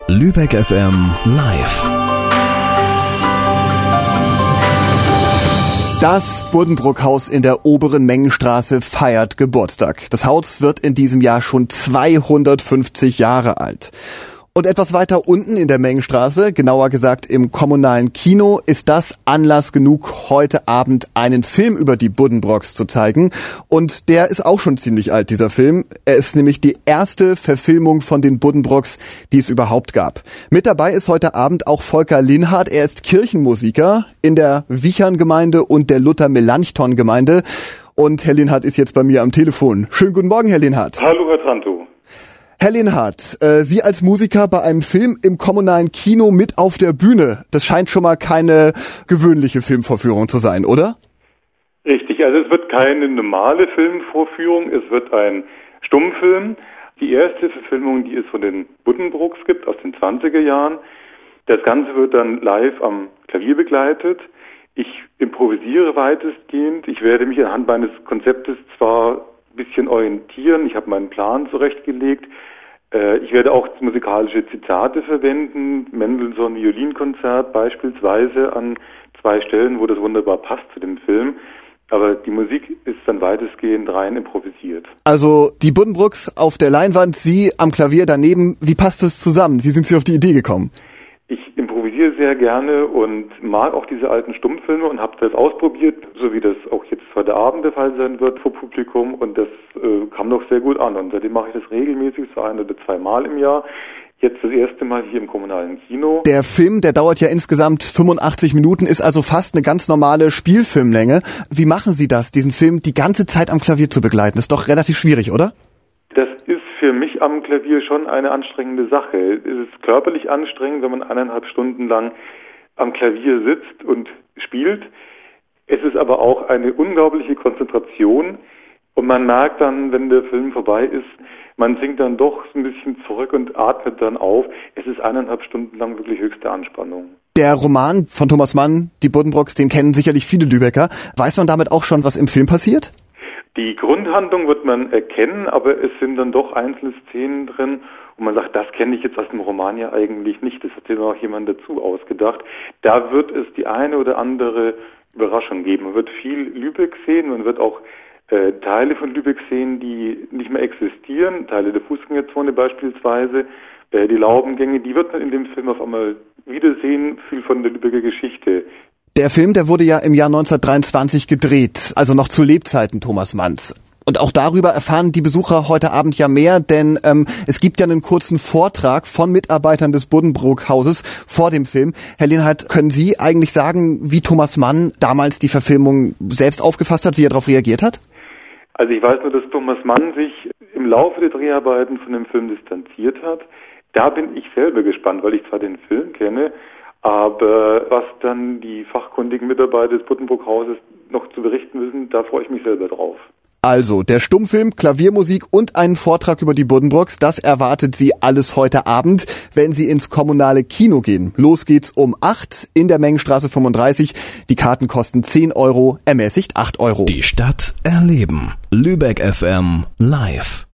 Lübeck FM live. Das Buddenbrook-Haus in der Oberen Mengenstraße feiert Geburtstag. Das Haus wird in diesem Jahr schon 250 Jahre alt. Und etwas weiter unten in der Mengenstraße, genauer gesagt im kommunalen Kino, ist das Anlass genug, heute Abend einen Film über die Buddenbrooks zu zeigen. Und der ist auch schon ziemlich alt, dieser Film. Er ist nämlich die erste Verfilmung von den Buddenbrooks, die es überhaupt gab. Mit dabei ist heute Abend auch Volker Linhardt. Er ist Kirchenmusiker in der Wichern-Gemeinde und der Luther-Melanchthon-Gemeinde. Und Herr Linhardt ist jetzt bei mir am Telefon. Schönen guten Morgen, Herr Linhardt. Hallo, Herr Tranto. Herr Linhardt, Sie als Musiker bei einem Film im kommunalen Kino mit auf der Bühne, das scheint schon mal keine gewöhnliche Filmvorführung zu sein, oder? Richtig, also es wird keine normale Filmvorführung, es wird ein Stummfilm. Die erste Verfilmung, die es von den Buddenbrooks gibt, aus den 20er Jahren. Das Ganze wird dann live am Klavier begleitet. Ich improvisiere weitestgehend. Ich werde mich anhand meines Konzeptes zwar ein bisschen orientieren, ich habe meinen Plan zurechtgelegt. Ich werde auch musikalische Zitate verwenden, Mendelssohn Violinkonzert beispielsweise an 2 Stellen, wo das wunderbar passt zu dem Film. Aber die Musik ist dann weitestgehend rein improvisiert. Also die Buddenbrooks auf der Leinwand, Sie am Klavier daneben. Wie passt das zusammen? Wie sind Sie auf die Idee gekommen? Ich improvisiere sehr gerne und mag auch diese alten Stummfilme und habe das ausprobiert, so wie das auch jetzt heute Abend der Fall sein wird vor Publikum, und das kam doch sehr gut an. Und seitdem mache ich das regelmäßig, so 1 oder 2 Mal im Jahr. Jetzt das erste Mal hier im kommunalen Kino. Der Film, der dauert ja insgesamt 85 Minuten, ist also fast eine ganz normale Spielfilmlänge. Wie machen Sie das, diesen Film die ganze Zeit am Klavier zu begleiten? Das ist doch relativ schwierig, oder? Das ist für mich am Klavier schon eine anstrengende Sache. Es ist körperlich anstrengend, wenn man 1,5 Stunden lang am Klavier sitzt und spielt. Es ist aber auch eine unglaubliche Konzentration. Und man merkt dann, wenn der Film vorbei ist, man sinkt dann doch ein bisschen zurück und atmet dann auf. Es ist 1,5 Stunden lang wirklich höchste Anspannung. Der Roman von Thomas Mann, Die Buddenbrooks, den kennen sicherlich viele Lübecker. Weiß man damit auch schon, was im Film passiert? Die Grundhandlung wird man erkennen, aber es sind dann doch einzelne Szenen drin, und man sagt, das kenne ich jetzt aus dem Roman ja eigentlich nicht. Das hat sich noch jemand dazu ausgedacht. Da wird es die eine oder andere Überraschung geben. Man wird viel Lübeck sehen, man wird auch Teile von Lübeck sehen, die nicht mehr existieren, Teile der Fußgängerzone beispielsweise, die Laubengänge, die wird man in dem Film auf einmal wiedersehen, viel von der Lübecker Geschichte. Der Film, der wurde ja im Jahr 1923 gedreht, also noch zu Lebzeiten Thomas Manns. Und auch darüber erfahren die Besucher heute Abend ja mehr, denn es gibt ja einen kurzen Vortrag von Mitarbeitern des Buddenbrook-Hauses vor dem Film. Herr Linhardt, können Sie eigentlich sagen, wie Thomas Mann damals die Verfilmung selbst aufgefasst hat, wie er darauf reagiert hat? Also ich weiß nur, dass Thomas Mann sich im Laufe der Dreharbeiten von dem Film distanziert hat. Da bin ich selber gespannt, weil ich zwar den Film kenne, aber was dann die fachkundigen Mitarbeiter des Buddenbrook-Hauses noch zu berichten wissen, da freue ich mich selber drauf. Also, der Stummfilm, Klaviermusik und einen Vortrag über die Buddenbrooks, das erwartet Sie alles heute Abend, wenn Sie ins kommunale Kino gehen. Los geht's um 8 in der Mengenstraße 35. Die Karten kosten 10 €, ermäßigt 8 €. Die Stadt erleben. Lübeck FM live.